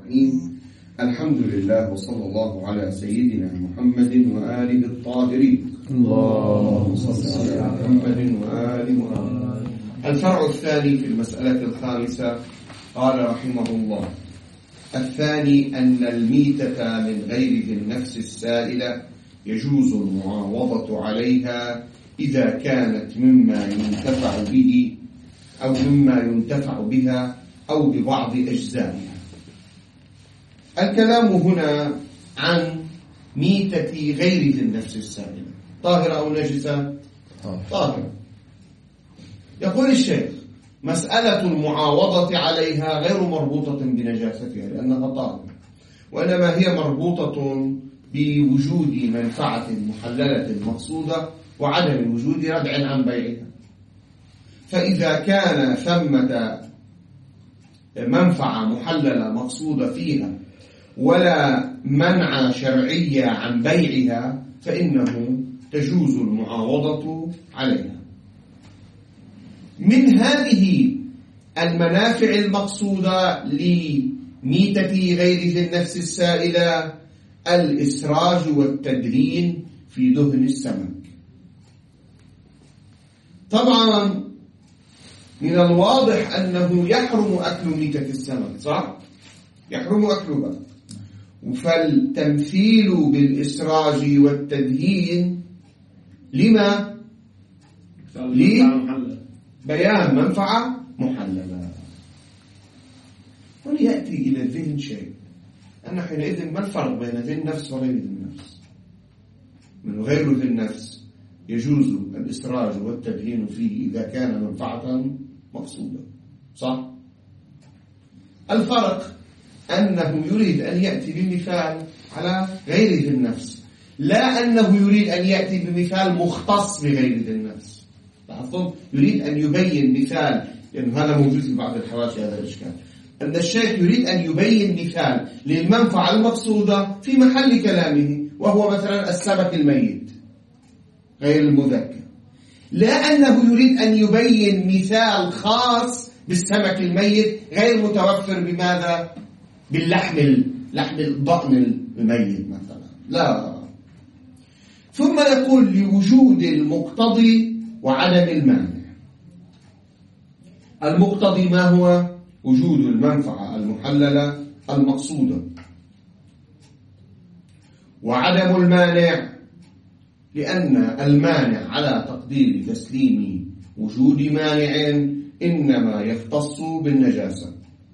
الرحيم. الحمد لله وصلى الله على سيدنا محمد وآله الطاهرين. اللهم صل على محمد وآل محمد. الفرع الثاني في المسألة الخامسة قال رحمه الله: الثاني أن الميتة من غير ذي النفس السائلة يجوز المعاوضة عليها إذا كانت مما ينتفع به أو مما ينتفع بها أو ببعض أجزائها. الكلام هنا عن ميتة غير ذي النفس السائلة، طاهرة أو نجسة؟ طاهرة. يقول الشيخ: مسألة المعاوضة عليها غير مربوطة بنجاستها لأنها طاهرة، وإنما هي مربوطة بوجود منفعة محللة مقصودة وعدم وجود ردع عن بيعها. فإذا كان ثمة منفعة محللة مقصودة فيها ولا منع شرعية عن بيعها فإنه تجوز المعاوضة عليها. من هذه المنافع المقصودة لميتة غير ذي النفس السائلة الإسراج والتدهين في دهن السمك. طبعا من الواضح أنه يحرم أكل ميتة السمك، صح؟ يحرم أكلها. فالتمثيل بالإسراج والتدهين لما؟ لبيان منفعة محللة. وليأتي إلى الذهن شيء، أن حينئذ ما الفرق بين ذي النفس وغير ذي النفس؟ من غير ذي النفس يجوز الإسراج والتدهين فيه إذا كان منفعة مقصودة، صح؟ الفرق أنه يريد أن يأتي بمثال على غير ذي النفس، لا أنه يريد أن يأتي بمثال مختص بغير ذي النفس. لاحظتم؟ يريد أن يبين مثال، لأن هذا موجود في بعض الحواشي هذا الإشكال، أن الشيخ يريد أن يبين مثال للمنفعة المقصودة في محل كلامه، وهو مثلا السمك الميت غير المذكر، لا أنه يريد أن يبين مثال خاص بالسمك الميت غير متوفر بماذا؟ باللحم الضأن الميت مثلا، لا. ثم يقول: لوجود المقتضي وعدم المانع. المقتضي ما هو؟ وجود المنفعة المحللة المقصودة. وعدم المانع لأن المانع على تقدير تسليم وجود مانع إنما يختص بالنجاسة،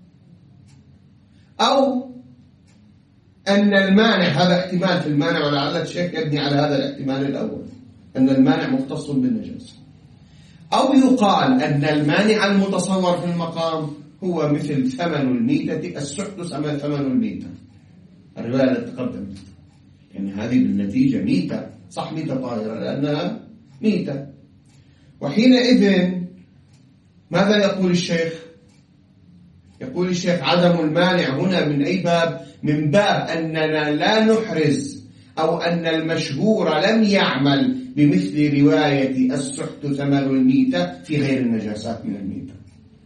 أو أن المانع، هذا احتمال في المانع، ولعل الشيخ يبني على هذا الاحتمال الأول، أن المانع مختص بالنجاسة. أو يقال أن المانع المتصور في المقام هو مثل ثمن الميتة، السحت ثمن الميتة، الرواية التي تقدمت، يعني هذه بالنتيجة ميتة، صح، ميتة طاهرة لأنها ميتة. وحينئذ ماذا يقول الشيخ؟ يقول الشيخ: عدم المانع هنا من أي باب؟ من باب أننا لا نحرز، أو أن المشهور لم يعمل بمثل رواية السحت ثمن الميتة في غير النجاسات من الميتة.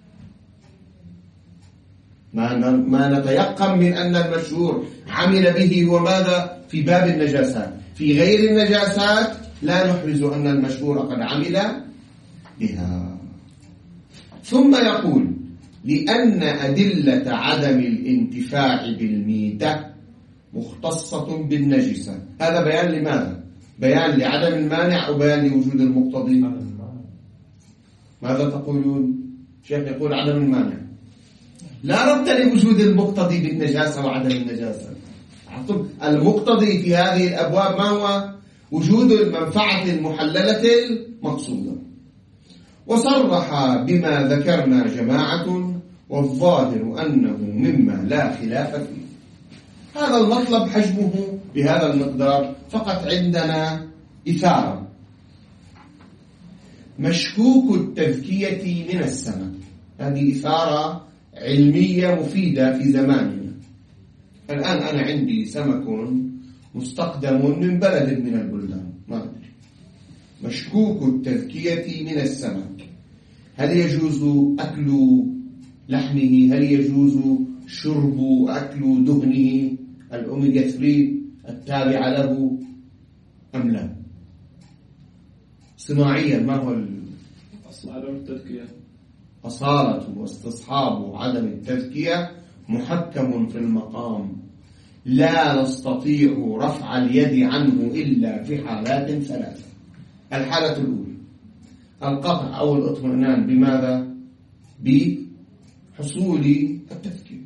ما نتيقن من أن المشهور عمل به هو ماذا؟ في باب النجاسات. في غير النجاسات لا نحرز أن المشهور قد عمل بها. ثم يقول: لأن أدلة عدم الانتفاع بالميتة مختصة بالنجسة. هذا بيان لماذا؟ بيان لعدم المانع أو بيان لوجود المقتضي؟ ماذا تقولون؟ شيخ يقول عدم المانع، لا ربط لوجود المقتضي بالنجاسة وعدم النجاسة. المقتضي في هذه الأبواب ما هو؟ وجود المنفعة المحللة المقصودة. وصرح بما ذكرنا جماعة، والظاهر أنه مما لا خلاف فيه. هذا المطلب حجمه بهذا المقدار، فقط عندنا إثارة. مشكوك التذكية من السمك، هذه إثارة علمية مفيدة في زماننا. الآن أنا عندي سمك مستقدم من بلد من البلدان، ما أدري، مشكوك التذكية من السمك، هل يجوز أكل لحمه؟ هل يجوز شرب أكل دهنه الأوميجا 3 التابعة له أم لا؟ صناعيا ما هو أصل عدم التذكية؟ أصالة واستصحاب عدم التذكية محكم في المقام، لا نستطيع رفع اليد عنه إلا في حالات ثلاثة. الحالة الأولى القطع أو الاطمئنان بماذا؟ بحصول التذكير،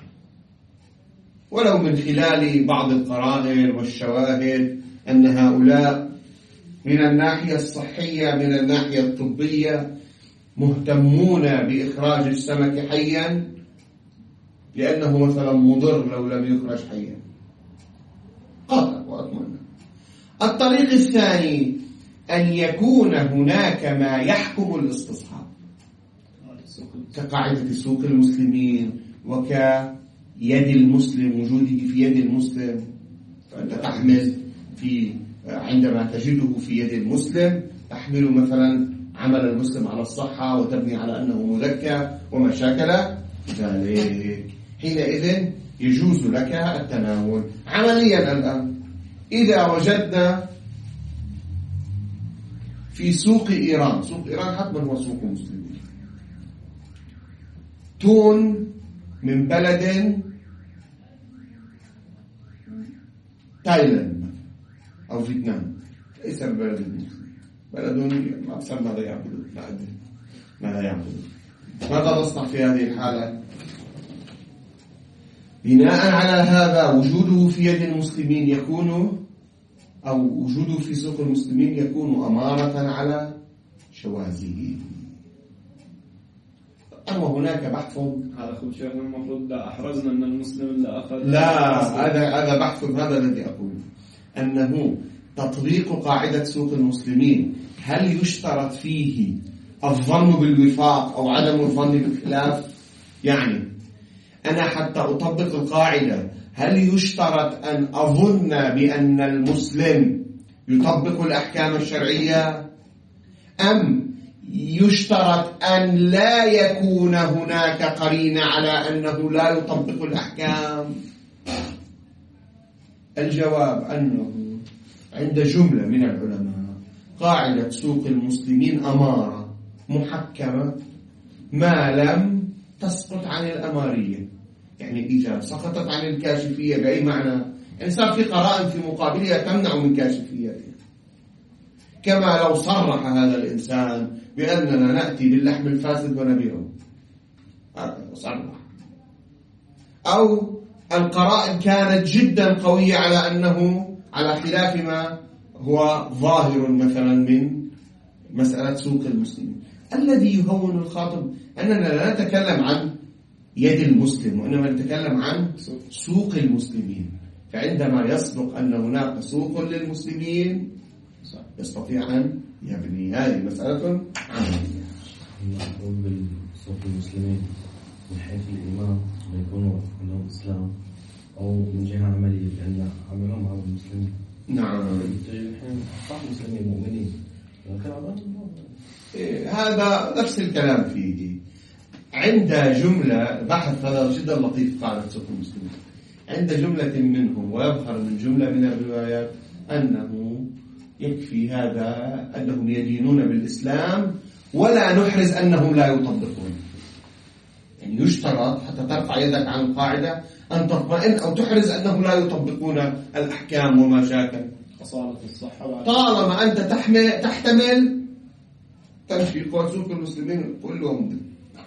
ولو من خلال بعض القرائن والشواهد أن هؤلاء من الناحية الصحية من الناحية الطبية مهتمون بإخراج السمك حيا لأنه مثلا مضر لو لم يخرج حيا، قطع وأطمئنان. الطريق الثاني أن يكون هناك ما يحكم الاستصحاب كقاعدة سوق المسلمين وكيد المسلم، وجوده في يد المسلم، فأنت تحمل عندما تجده في يد المسلم تحمل مثلا عمل المسلم على الصحة وتبني على أنه مذكى وما شاكل ذلك، حينئذ يجوز لك التناول. عمليا الآن إذا وجدنا في سوق إيران، سوق إيران حتما هو سوق مسلمين، تون من بلد تايلاند أو فيتنام، ليس بلد مسلم، بلد أكثر ماذا يعبدون، لا أدري ماذا يعبدون. ماذا نصنع في هذه الحالة؟ بناء على هذا وجوده في يد المسلمين يكون، أو وجوده في سوق المسلمين يكون أمارة على شواذه. أما هناك بحث على أخو شيخنا المفروض لا أحرزنا أن المسلم اللي أخذ، لا هذا بحث، هذا الذي أقول أنه تطبيق قاعدة سوق المسلمين هل يشترط فيه الظن بالوفاق أو عدم الظن بالخلاف؟ يعني أنا حتى أطبق القاعدة هل يشترط أن أظن بأن المسلم يطبق الأحكام الشرعية، أم يشترط أن لا يكون هناك قرينة على أنه لا يطبق الأحكام؟ الجواب أنه عند جملة من العلماء قاعدة سوق المسلمين أمارة محكمة ما لم تسقط عن الأمارية. يعني إذا سقطت عن الكاشفية بأي معنى؟ يعني صار في قرائن في مقابلها تمنع من كاشفيتها، كما لو صرح هذا الإنسان بأننا نأتي باللحم الفاسد ونبيعه، صرح، أو القرائن كانت جدا قوية على أنه على خلاف ما هو ظاهر مثلا من مسألة سوق المسلمين. الذي يهون الخاطب أننا لا نتكلم عن يد المسلم وإنما نتكلم عن سوق المسلمين، فعندما يصدق أن هناك سوق للمسلمين يستطيع أن يبني. هذه مسألة عملية. نقول بالسوق المسلمين من حيث الإمام يكونوا عندهم إسلام، أو من جهة عملية لأن عملهم على المسلمين. نعم. الحين صح مسلمين مؤمنين هذا نفس الكلام فيه. عند جملة بحث هذا جدا لطيف قاعدة سوق المسلمين، عند جملة منهم ويظهر من جملة من الروايات أنه يكفي هذا أنهم يدينون بالإسلام ولا نحرز أنهم لا يطبقون. يعني يشترط حتى ترفع يدك عن القاعدة أن تطمئن أو تحرز أنهم لا يطبقون الأحكام وما شاكل، أصالة الصحة طالما أنت تحتمل تمشي سوق المسلمين كلهم.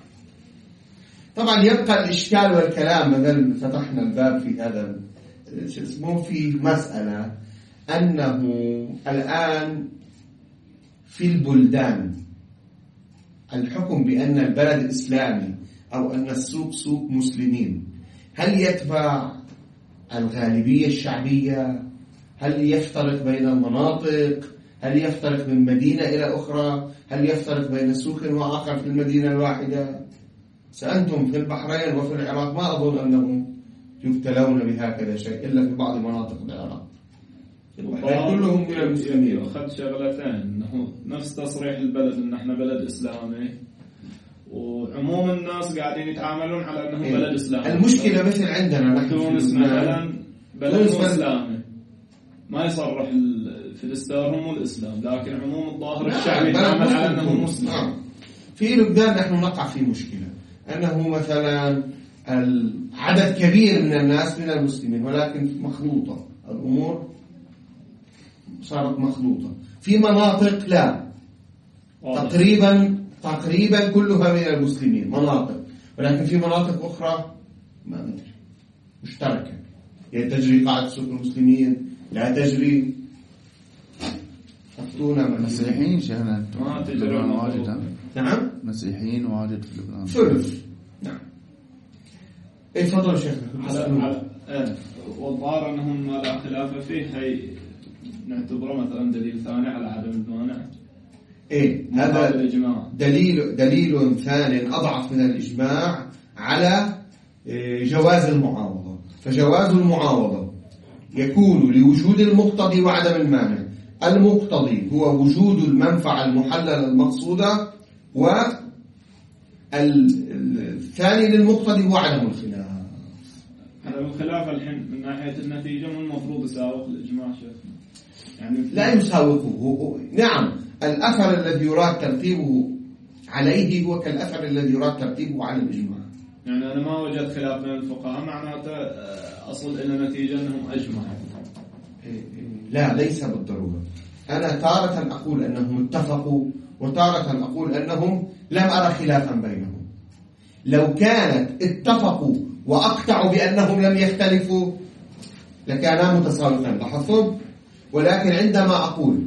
طبعا يبقى الإشكال والكلام، مثلا فتحنا الباب في هذا اسمه في مسألة أنه الآن في البلدان الحكم بأن البلد إسلامي أو أن السوق سوق مسلمين، هل يتبع الغالبية الشعبية؟ هل يفترق بين المناطق؟ هل يفترق من مدينة إلى أخرى؟ هل يفترق بين سوق وآخر في المدينة الواحدة؟ سأنتم في البحرين وفي العراق ما أظن أنهم يبتلون بهكذا شيء إلا في بعض مناطق العراق. كلهم من المسلمين. أخذ شغلتين، أنه نفس تصريح البلد أن احنا بلد إسلامي، وعموم الناس قاعدين يتعاملون على أنهم بلد إسلامي. المشكلة مثل عندنا نحن تونس مثلا بلد إسلامي ما يصرح في دستورهم الإسلام، لكن عموم الظاهر الشعبي يتعامل على أنه مسلم. في لبنان نحن نقع في مشكلة أنه مثلا عدد كبير من الناس من المسلمين، ولكن مخلوطة الأمور، صارت مخلوطة. في مناطق لا، تقريبا كلها من المسلمين مناطق، ولكن في مناطق أخرى ما ندري مشتركة، يعني تجري قاعدة سكن المسلمين لا تجري. مسيحيين شهنا ما تجري واجد. نعم مسيحيين واجد في لبنان ثلث. نعم تفضل شيخ. والظاهر أنهم ما لا خلاف فيه، هي نعتبره مثلا دليل ثاني على عدم المانع. هذا الإجماع دليل ثاني أضعف من الإجماع على جواز المعاوضة. فجواز المعاوضة يكون لوجود المقتضي وعدم المانع. المقتضي هو وجود المنفعة المحللة المقصودة، والثاني للمقتضي هو عدم الخلاف. عدم الخلاف الحين من ناحية النتيجة من المفروض يساوق الإجماع شيخنا، يعني لا يساوقه. نعم الأثر الذي يراد ترتيبه عليه هو كالأثر الذي يراد ترتيبه على الإجماع. يعني أنا ما وجدت خلاف بين الفقهاء معناته أصل إلى نتيجة أنهم أجمعوا. لا ليس بالضرورة. أنا تارة أقول أنهم اتفقوا، وتارة أقول أنهم لم أرى خلافا بينهم. لو كانت اتفقوا وأقطعوا بأنهم لم يختلفوا لكانا متساويين، لاحظتم؟ ولكن عندما أقول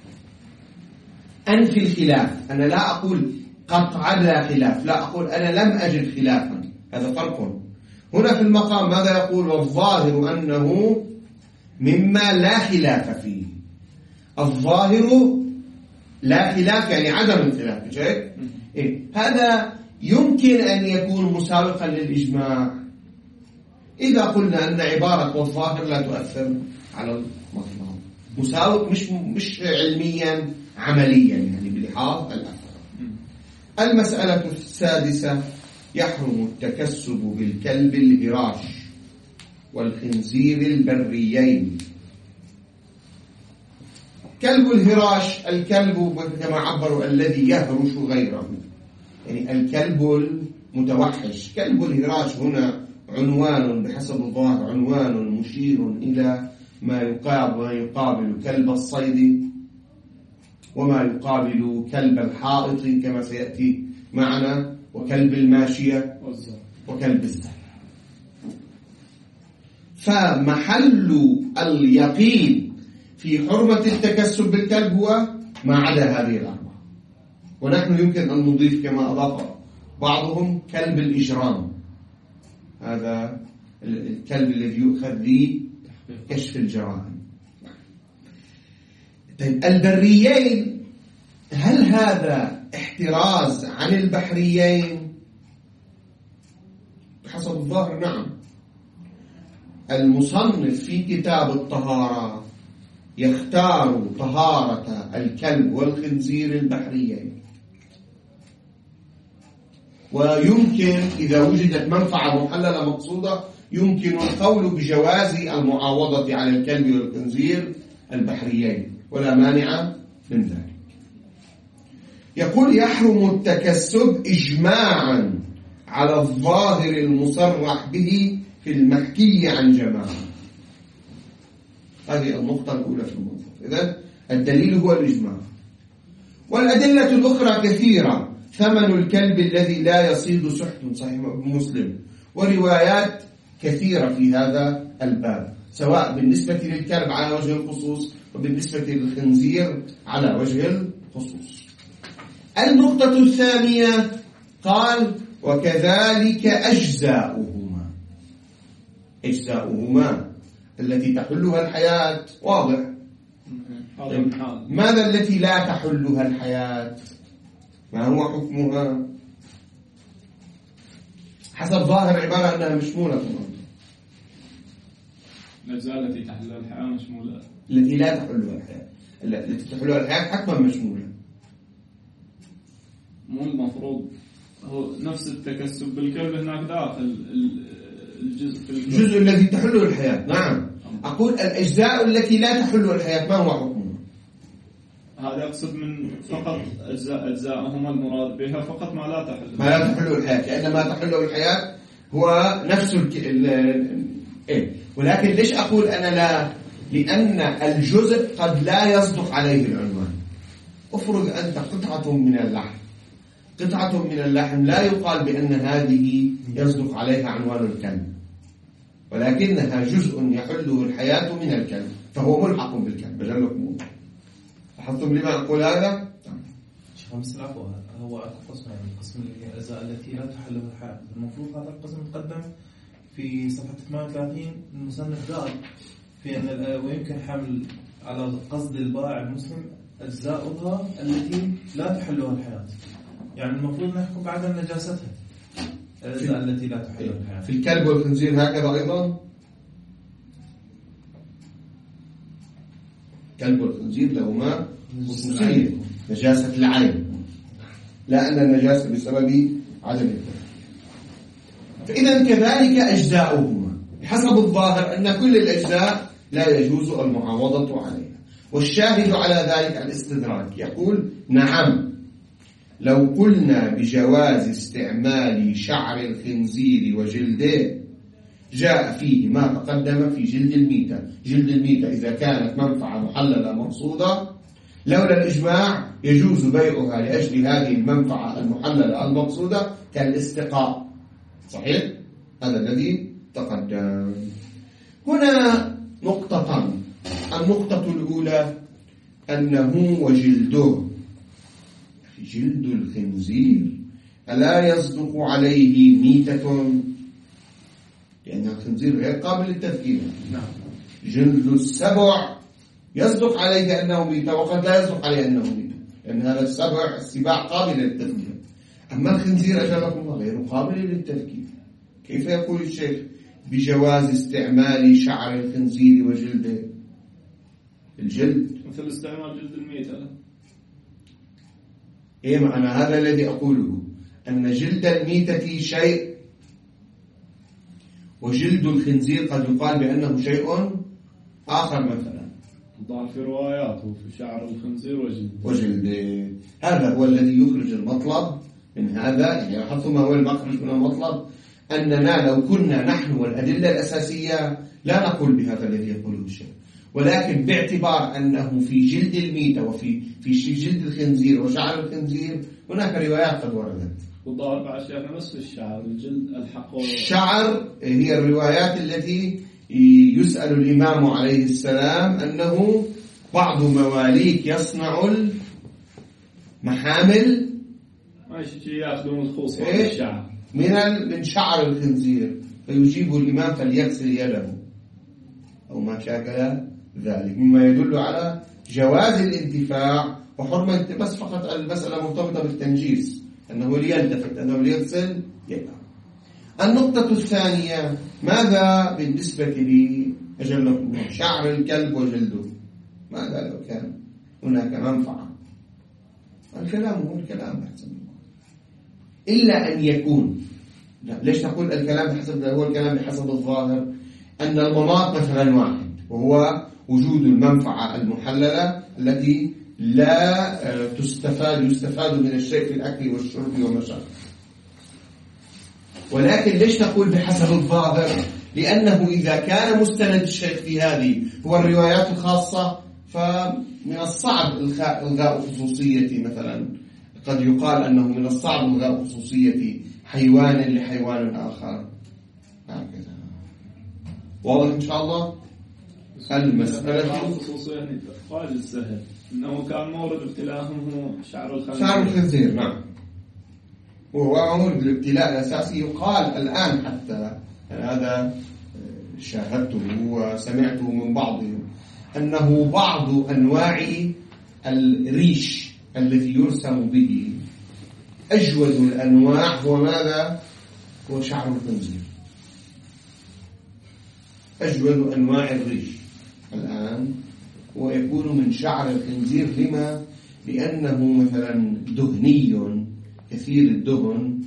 أنفي الخلاف، أنا لا أقول قطعا لا خلاف، لا أقول أنا لم أجد خلافا، هذا فرق. هنا في المقام ماذا يقول؟ والظاهر أنه مما لا خلاف فيه. الظاهر لا خلاف يعني عدم الخلاف، شايف؟ هذا يمكن أن يكون مساوقا للإجماع إذا قلنا أن عبارة والظاهر لا تؤثر على المطلب. مساوق مش علميا، عمليا، يعني بلحاظ الأثر. المسألة السادسة: يحرم التكسب بالكلب الهراش والخنزير البريين. كلب الهراش، الكلب كما عبروا الذي يهرش غيره، يعني الكلب المتوحش. كلب الهراش هنا عنوان بحسب الظاهر، عنوان مشير إلى ما يقابل كلب الصيد، وما يقابل كلب الحائط كما سيأتي معنا، وكلب الماشية وكلب الزرع. فمحل اليقين في حرمة التكسب بالكلب هو ما عدا هذه الأربعة. ونحن يمكن أن نضيف كما أضاف بعضهم كلب الإجرام، هذا الكلب الذي يؤخذ لكشف الجرائم. طيب البريين، هل هذا احتراز عن البحريين؟ بحسب الظاهر نعم. المصنف في كتاب الطهارة يختار طهارة الكلب والخنزير البحريين، ويمكن إذا وجدت منفعة محللة مقصودة يمكن القول بجواز المعاوضة على الكلب والخنزير البحريين، ولا مانع من ذلك. يقول: يحرم التكسب إجماعا على الظاهر المصرح به في المحكي عن جماعة. هذه النقطة الأولى في الموضوع. إذن الدليل هو الإجماع. والأدلة الأخرى كثيرة: ثمن الكلب الذي لا يصيد سحت، صحيح مسلم، وروايات كثيرة في هذا الباب، سواء بالنسبة للكلب على وجه الخصوص وبالنسبة للخنزير على وجه الخصوص. النقطة الثانية قال: وكذلك أجزاؤهما التي تحلها الحياة. واضح. ماذا التي لا تحلها الحياة؟ ما هو حكمها؟ حسب ظاهر عبارة أنها مشمولة. الأجزاء التي تحلها الحياة مشمولة، التي لا تحلها الحياة، التي تحلها الحياة حتما مشمولة. مو المفروض هو نفس التكسب بالكلب هناك داخل الجزء في الجزء الذي تحله الحياة. نعم، أقول الأجزاء التي لا تحله الحياة ما هو حكمها؟ هذا أقصد من فقط أجزاءهم المراد بها فقط ما لا تحله الحياة، لأن ما تحله الحياة هو نفس إيه. ولكن ليش أقول أنا لا؟ لأن الجزء قد لا يصدق عليه العنوان. افرض أنت قطعة من اللحم لا يقال بأن هذه يصدق عليها عنوان الكلب، ولكنها جزء يحله الحياة من الكلب فهو ملحق بالكلب. بجلكم لاحظتم لما أقول هذا؟ خمس العفو. هو قسم يعني قسم الأجزاء التي لا تحله الحياة. المفروض هذا القسم مقدم في صفحة 38. المصنف قال في أن ويمكن حمل على قصد البائع المسلم أجزاؤها التي لا تحلها الحياة. يعني المفروض نحكم بعد نجاستها الأجزاء التي لا تحلها الحياة. في الكلب والخنزير هكذا أيضا. الكلب والخنزير لهما خصوصية نجاسة العين، لا أن النجاسة بسبب عدم التفكير. فإذا كذلك أجزاؤهما بحسب الظاهر أن كل الأجزاء لا يجوز المعاوضة عليها. والشاهد على ذلك الاستدراك، يقول نعم لو قلنا بجواز استعمال شعر الخنزير وجلده جاء فيه ما تقدم في جلد الميتة. جلد الميتة إذا كانت منفعة محللة مقصودة لولا الإجماع يجوز بيعها لأجل هذه المنفعة المحللة المقصودة كالاستقاء. صحيح؟ هذا الذي تقدم. هنا نقطتان. النقطة الأولى أنه وجلده، جلد الخنزير ألا يصدق عليه ميتة؟ لأن الخنزير غير قابل للتذكير. جلد السبع يصدق عليه أنه ميتة وقد لا يصدق عليه أنه ميتة، لأن هذا السباع قابل للتذكير. أما الخنزير أجلكم الله غير قابل للتذكير. كيف يقول الشيخ بجواز استعمال شعر الخنزير وجلده؟ الجلد مثل استعمال جلد الميتة. إيه معنى هذا الذي أقوله، أن جلد الميتة شيء وجلد الخنزير قد يقال بأنه شيء آخر. مثلا ضع في رواياته في شعر الخنزير وجلده. هذا هو الذي يخرج المطلب من هذا. يعني لاحظتم ما هو المخرج من المطلب؟ أننا لو كنا نحن والأدلة الأساسية لا نقول بهذا الذي يقوله الشيخ، ولكن باعتبار أنه في جلد الميتة وفي جلد الخنزير وشعر الخنزير هناك روايات قد وردت. والضارب على الشيخ نفس الشعر الجلد الحق. الشعر هي الروايات التي يسأل الإمام عليه السلام أنه بعض مواليك يصنع المحامل يأخذون الخوص الشعر من شعر الخنزير، فيجيب الإمام فليغسل يده أو ما شاكل ذلك، مما يدل على جواز الانتفاع وحرمة. بس فقط المسألة مرتبطة بالتنجيس، أنه ليلتفت أنه ليغسل يده. النقطة الثانية، ماذا بالنسبة لأجل شعر الكلب وجلده؟ ماذا لو كان هناك منفعة؟ الكلام هو الكلام بحسب الله، إلا أن يكون. ليش نقول الكلام بحسب هو الكلام بحسب الظاهر؟ أن المناط مثلا واحد، وهو وجود المنفعة المحللة التي لا يستفاد من الشيء في الأكل والشرب وما شابه. ولكن ليش نقول بحسب الظاهر؟ لأنه إذا كان مستند الشيخ في هذه هو الروايات الخاصة، فمن الصعب إلغاء خصوصية. مثلا قد يقال أنه من الصعب إلغاء خصوصية حيوان لحيوان آخر. هكذا واضح إن شاء الله؟ المسألة خصوصية قال السهل إنه كان مورد ابتلاءهم هو شعر الخنزير. نعم، وهو مورد الابتلاء الأساسي. يقال الآن حتى هذا شاهدته وسمعته من بعضهم أنه بعض أنواع الريش الذي يرسم به أجود الأنواع هو ماذا؟ هو شعر الخنزير. أجود أنواع الريش الآن ويكون من شعر الخنزير. لما؟ لأنه مثلا دهني كثير الدهن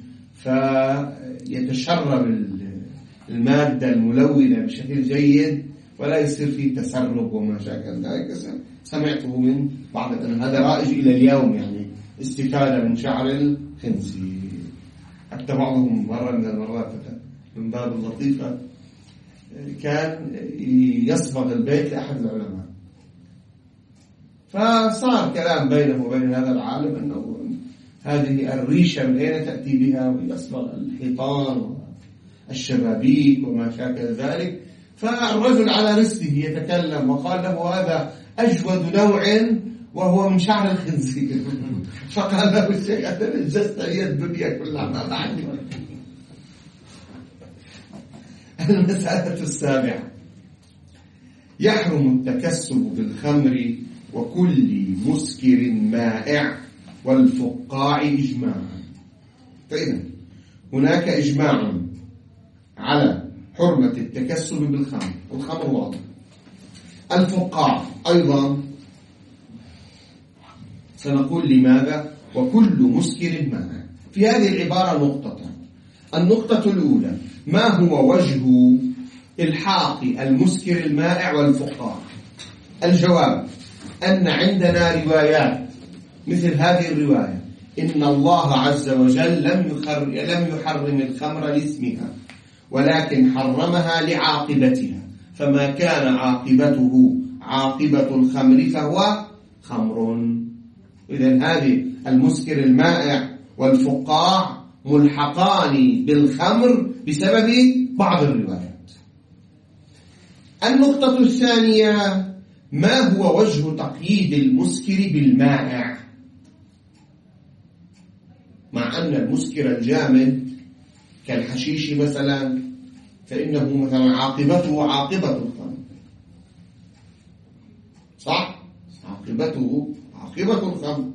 فيتشرب المادة الملونة بشكل جيد ولا يصير فيه تسرب وما شاكل ذلك. سمعته من بعض هذا رائج إلى اليوم، يعني استفادة من شعر الخنزير. حتى بعضهم مرة من المرات من باب اللطيفة كان يصبغ البيت لأحد العلماء، فصار كلام بينه وبين هذا العالم أنه هذه الريشة من أين تأتي بها، ويصبغ الحيطان والشبابيك وما شاكل ذلك. فالرجل على رسله يتكلم وقال له هذا أجود نوع وهو من شعر الخنزير. فقال له الشيخ أنا نجست هي الدنيا كلها ما بعد. المسألة السابعة: يحرم التكسب بالخمر وكل مسكر مائع والفقاع إجماعا. فإذا هناك إجماع على حرمة التكسب بالخمر، والخمر واضح. الفقاع أيضا سنقول لماذا وكل مسكر مائع. في هذه العبارة نقطتان. النقطة الأولى: ما هو وجه الحاق المسكر المائع والفقاع؟ الجواب: أن عندنا روايات مثل هذه الرواية: إن الله عز وجل لم يحرم الخمر لاسمها ولكن حرمها لعاقبتها، فما كان عاقبته عاقبة الخمر فهو خمر. إذن هذه المسكر المائع والفقاع ملحقان بالخمر بسبب بعض الروايات. النقطة الثانية: ما هو وجه تقييد المسكر بالمائع؟ مع أن المسكر الجامد كالحشيش مثلا فإنه مثلا عاقبته عاقبة الخمر، صح؟ عاقبته عاقبة الخمر.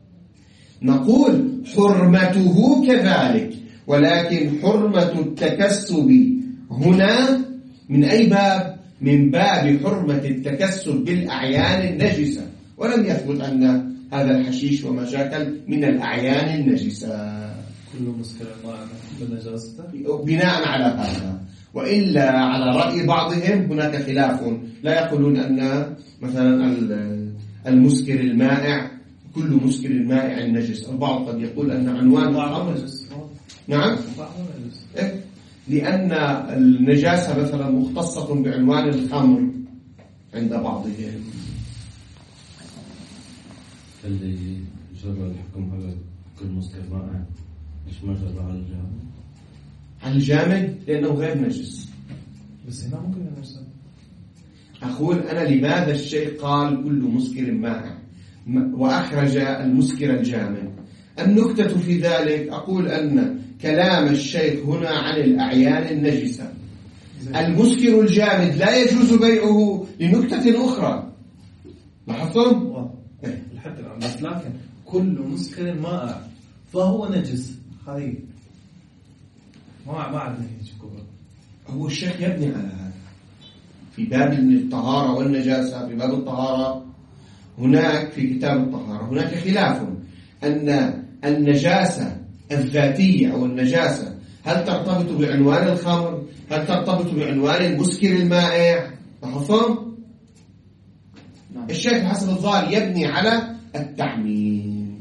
نقول حرمته كذلك، ولكن حرمة التكسب هنا من أي باب؟ من باب حرمة التكسب بالأعيان النجسة، ولم يثبت أن هذا الحشيش ومشاكل من الأعيان النجسة. كل مسكر مائع بالنجاسة بناء على هذا، وإلا على رأي بعضهم هناك خلاف، لا يقولون أن مثلا المسكر المائع كل مسكر مائع نجس. البعض قد يقول أن عنوان الخمر نعم لأن النجاسة مثلا مختصة بعنوان الخمر عند بعضهم. اللي جرى الحكم على كل مسكر مائع مش ما جرى على الجامد؟ على الجامد لأنه غير نجس. بس هنا ممكن نجس. أقول أنا لماذا الشيء قال كل مسكر مائع وأخرج المسكر الجامد؟ النكتة في ذلك أقول أن كلام الشيخ هنا عن الأعيان النجسة. المسكر الجامد لا يجوز بيعه لنكتة أخرى. لاحظتم؟ الحد الآن بس لكن كل مسكر مائع فهو نجس. هذه ما عندنا هيك كبر. هو الشيخ يبني على هذا في باب الطهارة والنجاسة. في باب الطهارة هناك في كتاب الطهارة هناك خلاف أن النجاسة الذاتية أو النجاسة هل ترتبط بعنوان الخمر؟ هل ترتبط بعنوان المسكر المائع؟ لاحظتم؟ الشيخ حسن الظاهر يبني على التعميم.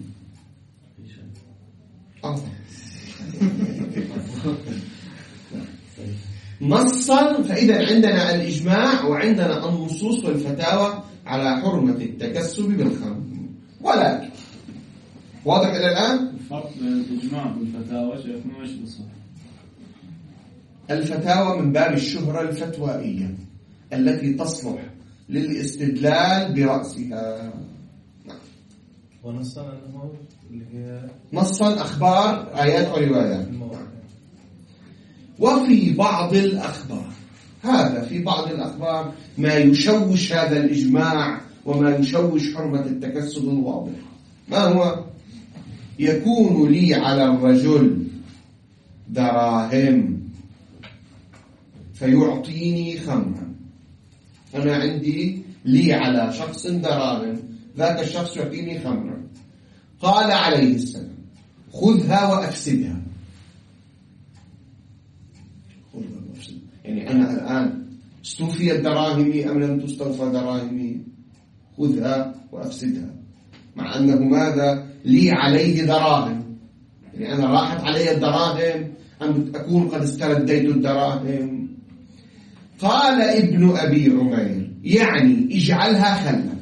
نصا. فإذا عندنا الإجماع وعندنا النصوص والفتاوى على حرمة التكسب بالخمر. ولكن واضح إلى الآن؟ الفرق بين الإجماع والفتاوى شيخنا مش بصح. الفتاوى من باب الشهرة الفتوائية التي تصلح للاستدلال برأسها. ونصا أنه اللي هي نصا أخبار آيات وروايات. وفي بعض الأخبار هذا في بعض الأخبار ما يشوش هذا الإجماع وما يشوش حرمة التكسب الواضح. ما هو؟ يكون لي على الرجل دراهم فيعطيني خمرا. أنا عندي لي على شخص دراهم، ذاك الشخص يعطيني خمرا. قال عليه السلام: خذها وأفسدها. يعني أنا الآن استوفيت دراهمي أم لم تستوفى دراهمي؟ خذها وأفسدها، مع أنه ماذا لي عليه دراهم، يعني أنا راحت علي الدراهم أم أكون قد استرديت الدراهم. قال ابن أبي عمير يعني اجعلها خلا.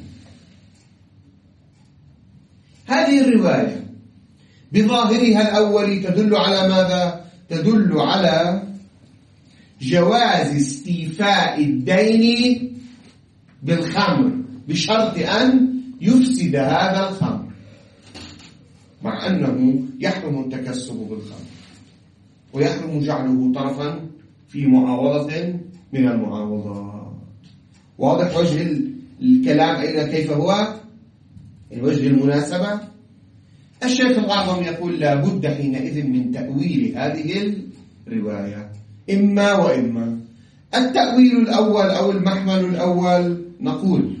هذه الرواية بظاهرها الأول تدل على ماذا؟ تدل على جواز استيفاء الدين بالخمر بشرط أن يفسد هذا الخمر، مع أنه يحرم التكسب بالخمر ويحرم جعله طرفا في معاوضة من المعاوضات. واضح وجه الكلام أين كيف هو الوجه المناسبة؟ الشيخ الأعظم يقول لا بد حينئذ من تأويل هذه الرواية، إما وإما. التأويل الأول أو المحمل الأول نقول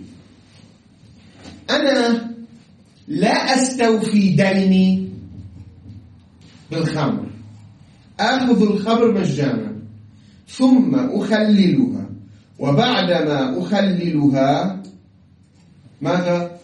أنا لا أستوفي ديني بالخمر، آخذ الخمر مجانا ثم أخللها، وبعدما أخللها ماذا؟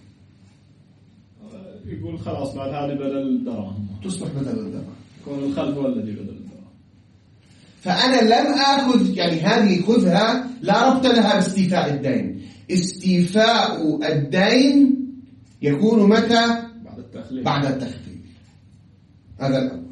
يقول خلاص بعد هذه بدل الدراهم، تصبح بدل الدراهم، يكون الخلف هو الذي بدل الدراهم. فأنا لم أخذ، يعني هذه خذها لا ربط لها باستيفاء الدين. استيفاء الدين يكون متى؟ بعد التخليل. هذا الأول.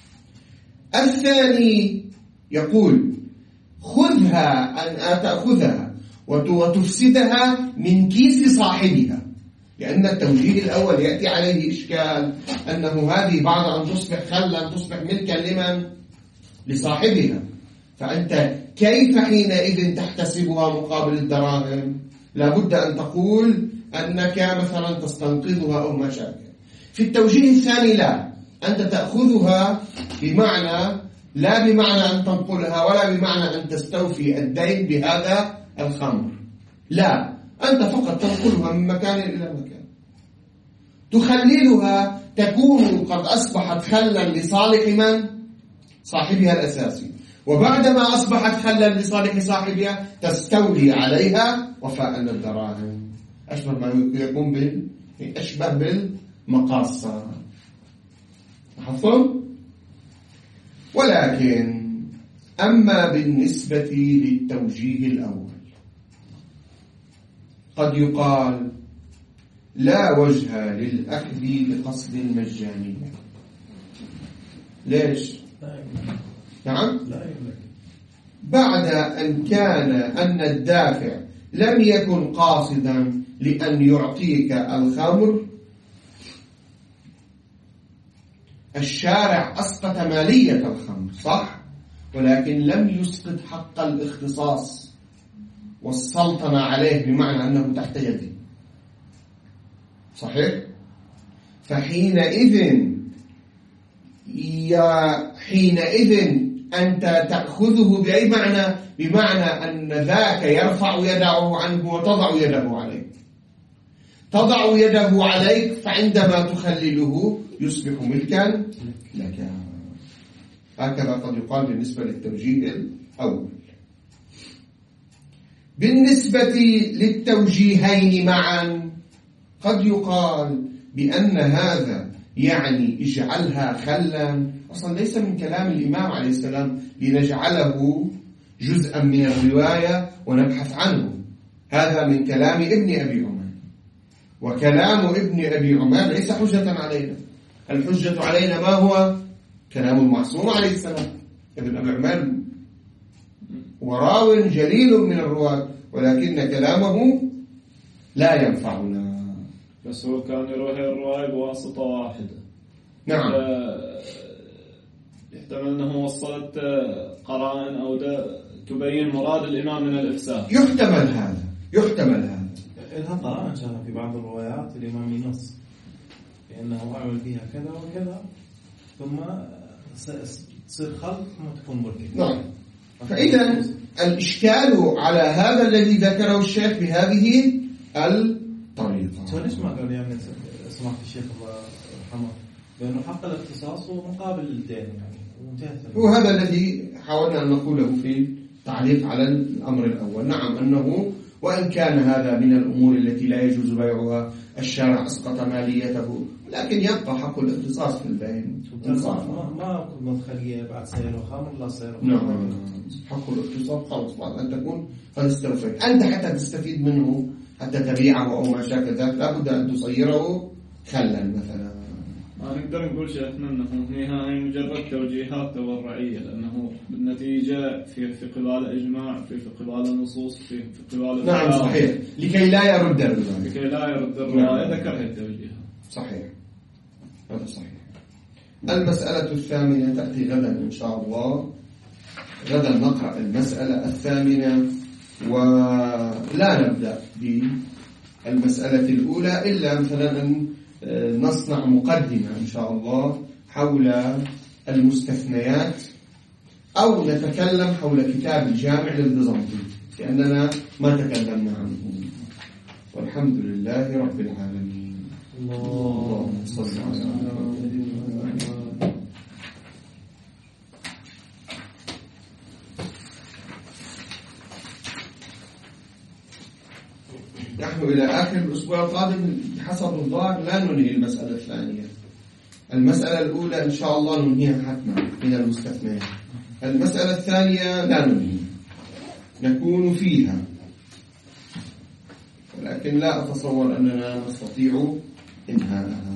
الثاني يقول خذها أن تأخذها وتفسدها من كيس صاحبها، لأن التوجيه الأول يأتي عليه إشكال أنه هذه بعد أن تصبح خلا تصبح ملكا لمن؟ لصاحبها. فأنت كيف حينئذ تحتسبها مقابل الدراهم؟ لابد أن تقول أنك مثلا تستنقذها أو ما شابه. في التوجيه الثاني لا، أنت تأخذها بمعنى لا بمعنى أن تنقلها ولا بمعنى أن تستوفي الدين بهذا الخمر، لا، أنت فقط تنقلها من مكان إلى مكان. تخللها تكون قد أصبحت خلا لصالح من؟ صاحبها الأساسي، وبعدما أصبحت خلا لصالح صاحبها تستولي عليها وفاء للدراهم. أشبه ما يكون أشبه بالمقاصة. لاحظتم؟ ولكن أما بالنسبة للتوجيه الأول قد يقال لا وجه للأخذ بقصد المجانية. ليش؟ نعم؟ بعد أن كان أن الدافع لم يكن قاصدا لأن يعطيك الخمر، الشارع أسقط مالية الخمر صح، ولكن لم يسقط حق الاختصاص والسلطنة عليه بمعنى أنه تحت يده، صحيح؟ فحينئذ أنت تأخذه بأي معنى؟ بمعنى أن ذاك يرفع يده عنه وتضع يده عليك، تضع يده عليك، فعندما تخلله يصبح ملكا لك. هكذا قد يقال بالنسبة للتوجيه الأول. بالنسبة للتوجيهين معا قد يقال بأن هذا يعني اجعلها خلا، أصلا ليس من كلام الإمام عليه السلام لنجعله جزءا من الرواية ونبحث عنه، هذا من كلام ابن أبي عمر، وكلام ابن أبي عمر ليس حجة علينا. الحجة علينا ما هو؟ كلام المعصوم عليه السلام. ابن أبي عمر وراو جليل من الرواة، ولكن كلامه لا ينفعنا. بس هو كان يروي الرواية بواسطة واحدة. نعم. يحتمل أنه وصلت قرائن أو تبين مراد الإمام من الإفساد. يحتمل هذا. إلها قرائن شافها في بعض الروايات الإمام ينص بأنه أعمل فيها كذا وكذا ثم تصير خلق ثم تكون ملكة. نعم. فإذا الإشكال على هذا الذي ذكره الشيخ بهذه الطريقة. ليش ما قال يعني سمعت الشيخ الله يرحمه بأنه حق الاختصاص هو مقابل الدين يعني وانتهت. وهذا الذي حاولنا أن نقوله في التعليق على الأمر الأول. نعم أنه وإن كان هذا من الأمور التي لا يجوز بيعها، الشارع أسقط ماليته، لكن يبقى حق الاختصاص في البيع. ما أكون مدخلية بعد سير وخامر لا سير. نعم حق الاختصاص خلاص بعد أن تكون قد استوفيت أنت حتى تستفيد منه، حتى تبيعه أو ما شاكل ذلك لابد أن تصيره خلا مثلا. ما نقدر نقول شيخنا أنه هي مجرد توجيهات تورعية، لأنه بالنتيجة في قبال إجماع، في قبال النصوص، في قبال نعم صحيح، لكي لا يرد الرواية، لكي لا يرد الرواية ذكر هي التوجيهات. صحيح، هذا صحيح. المسألة الثامنة تأتي غدا إن شاء الله. غدا نقرأ المسألة الثامنة، ولا نبدأ بالمسألة الأولى إلا مثلا أن نصنع مقدمة إن شاء الله حول المستثنيات، أو نتكلم حول كتاب الجامع للبيزنطي لأننا ما تكلمنا عنه. والحمد لله رب العالمين. اللهم صل على محمد. نحن إلى آخر الأسبوع القادم حسب الظاهر لا ننهي المسألة الثانية. المسألة الأولى إن شاء الله ننهيها حتما من المستثنيات، المسألة الثانية لا ننهي، نكون فيها، ولكن لا أتصور أننا نستطيع إنهاءها.